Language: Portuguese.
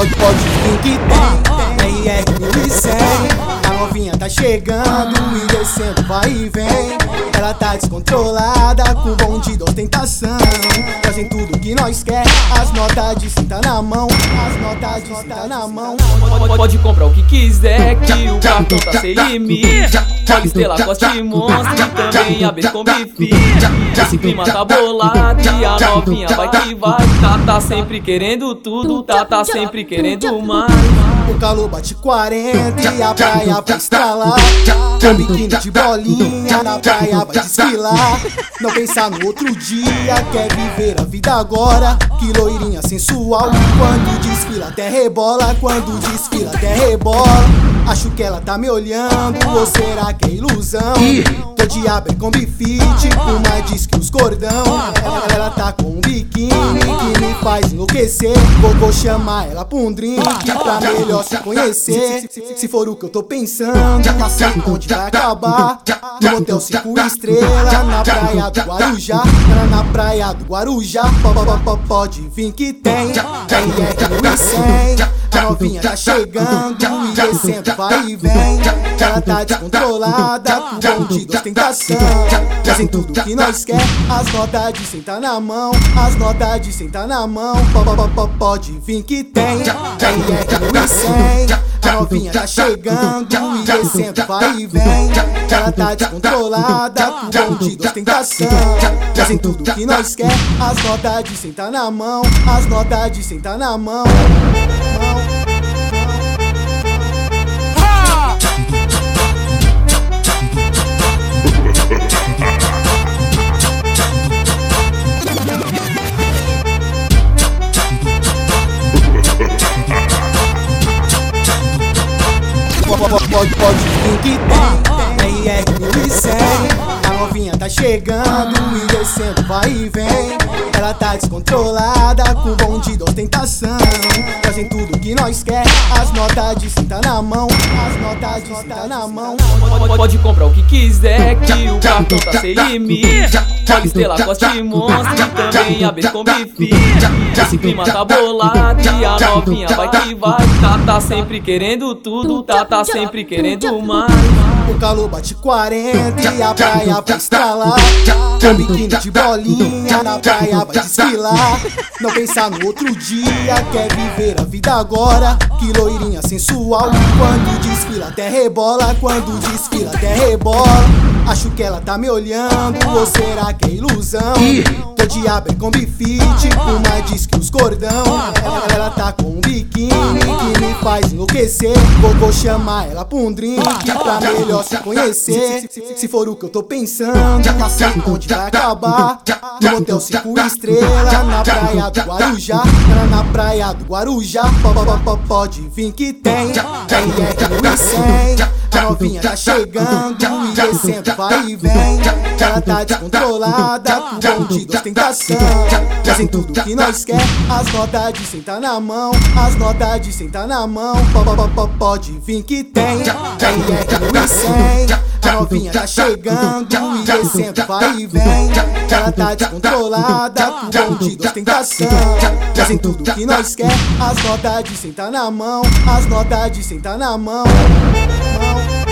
Pode vir que tem RR 1100. A novinha tá chegando e descendo, vai e vem. Ela tá descontrolada, com bonde de ostentação. Fazem tudo que nós quer, as notas de cinta na mão. As notas de cinta na mão. Pode comprar o que quiser, que o cartão tá sem limite. Olha Estrela, Costa e Monstro, e também a Becombi Fit. Esse clima tá bolado e a novinha vai que vai. Tá sempre querendo tudo, tá sempre querendo mais. O calor bate 40 e a praia vai estralar. Com biquíni de bolinha na praia vai desfilar. Não pensar no outro dia, quer viver a vida agora. Que loirinha sensual, quando desfila até rebola. Quando desfila até rebola. Acho que ela tá me olhando, ou será que é ilusão? Tô de Abercrombie Fit, por mais diz que os cordão. Ela tá com um biquíni que me faz enlouquecer. Vou chamar ela pra um drink pra melhor se conhecer. Se for o que eu tô pensando, já sei onde vai acabar. No motel 5 estrelas, na praia do Guarujá. Na praia do Guarujá. Pode vir que tem RR 1100. A novinha tá chegando e descendo, vai e vem. Ela tá descontrolada, com bonde de ostentação. Fazem tudo que nós quer, as notas de sentar na mão. As notas de sentar na mão. Pode vir que tem RR 1100. A novinha tá chegando e descendo, vai e vem. Ela tá descontrolada, com bonde de ostentação. Fazem tudo que nós quer, as notas de sentar na mão. As notas de sentar na mão. Pode vir que tem RR 1100. A novinha tá chegando e descendo, vai e vem. Ela tá descontrolada, com bonde de ostentação. Fazem tudo que nós quer, as notas de cinta na mão. As notas de cinta na mão. Pode comprar o que quiser, que o cartão tá sem limite. Olha Estrela, Costa e Monstro, e também a Becombi Fit. Esse clima tá bolado e a novinha vai que vai. Tá sempre querendo tudo, tá sempre querendo mais. O calor bate 40 e a praia vai estralar. Com biquíni de bolinha na praia vai desfilar. Não pensar no outro dia, quer viver a vida agora. Que loirinha sensual, quando desfila até rebola. Quando desfila até rebola. Acho que ela tá me olhando, ou será que é ilusão? Tô de Abercrombie Fit, por mais diz que os cordão. Ela tá com um biquíni que me faz enlouquecer. Vou chamar ela pra um drink pra melhor se conhecer. Se for o que eu tô pensando, já sei onde vai acabar. No motel 5 estrelas, na praia do Guarujá. Na praia do Guarujá. Pode vir que tem RR 1100. A novinha tá chegando e descendo, vai e vem. Ela tá descontrolada, com bonde de ostentação. Fazem tudo que nós quer, as notas de sentar na mão. As notas de sentar na mão. Pode vir que tem RR 1100. A novinha tá chegando e descendo, vai e vem. Ela tá descontrolada, com bonde de ostentação. Fazem tudo que nós quer, as notas de sentar na mão. As notas de sentar na mão.